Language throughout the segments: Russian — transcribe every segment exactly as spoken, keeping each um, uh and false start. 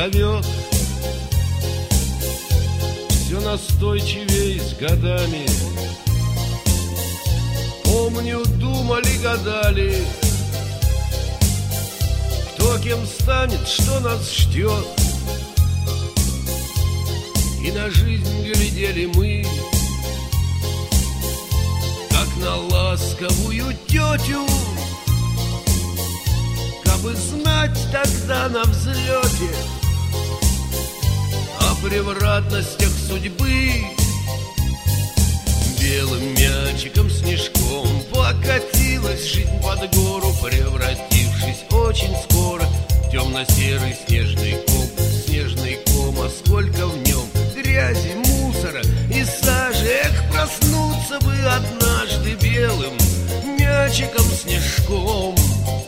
зовет, все настойчивее с годами. Помню, думали, гадали, кто кем станет, что нас ждет. И на жизнь глядели мы, как на ласковую тетю. Кабы знать тогда на взлете о превратностях судьбы, белым мячиком, снежком покатилась жизнь под гору, превратившись очень скоро в темно-серый снежный ком. Снежный ком, а сколько в нем грязи, мусора и сажи. Эх, проснуться бы однажды белым мячиком, снежком.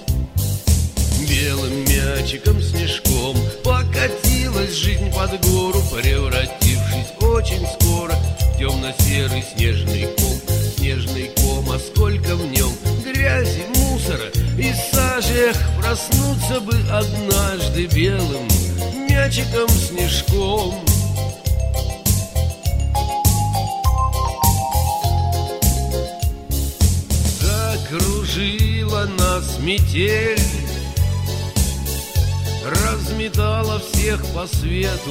Белым мячиком, снежком покатилась жизнь под гору, превратившись очень скоро в темно-серый снежный ком. Снежный ком, а сколько в нем грязи, мусора и сажи. Эх, проснуться бы однажды белым мячиком, снежком. Закружила нас метель, разметала всех по свету,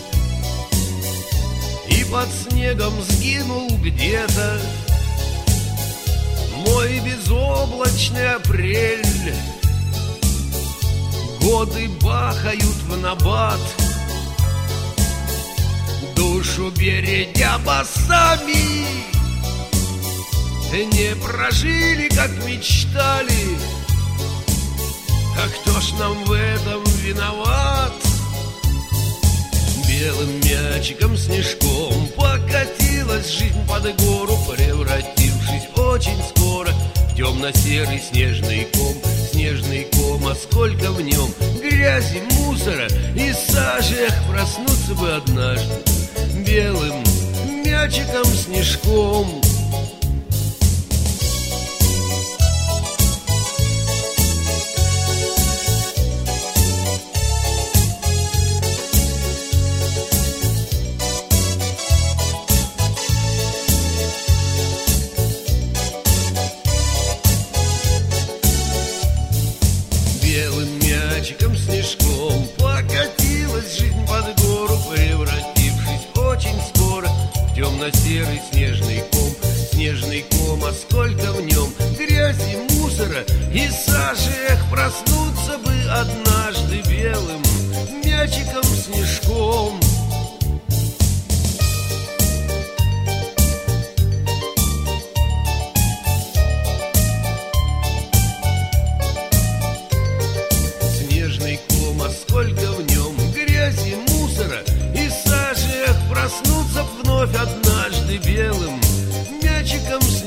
и под снегом сгинул где-то мой безоблачный апрель. Годы бахают в набат, душу бередя басами. Не прожили, как мечтали, а кто ж нам в этом виноват? Белым мячиком, снежком покатилась жизнь под гору, превратившись очень скоро в темно-серый снежный ком. Снежный ком, а сколько в нем грязи, мусора и сажи. Эх, проснуться бы однажды белым мячиком, снежком. Белым мячиком, снежком покатилась жизнь под гору, превратившись очень скоро в темно-серый снежный ком. Снежный ком, а сколько в нем грязи, мусора и сажи. Эх, проснуться бы однажды белым мячиком, снежком. Сколько в нем грязи, мусора и сажи. Эх, проснуться вновь однажды белым мячиком,